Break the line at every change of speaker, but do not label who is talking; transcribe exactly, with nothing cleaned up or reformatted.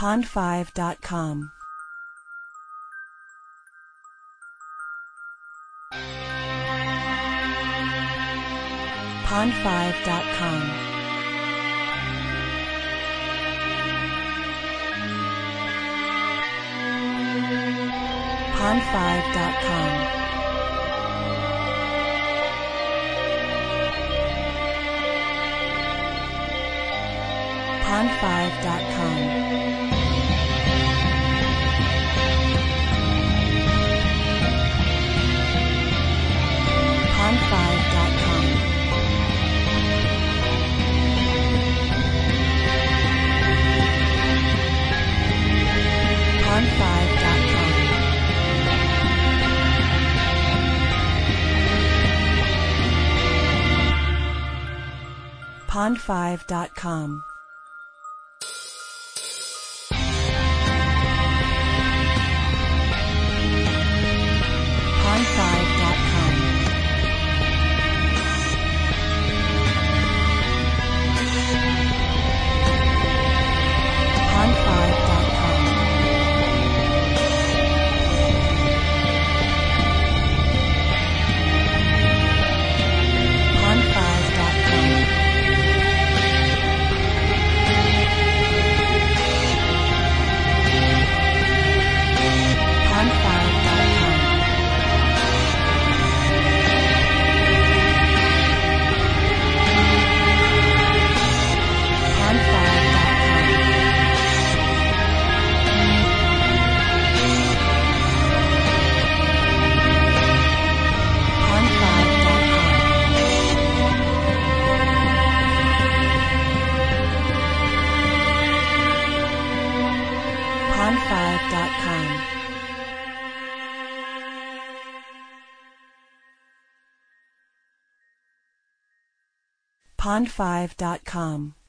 pond five dot com. pond five dot com. pond five dot com. pond five dot com. pond five dot com. pond five dot com. pond five dot com. pond five dot com. pond five dot com. pond five dot com. pond five dot com. pond five dot com. pond five dot com. pond five dot com. pond five dot com.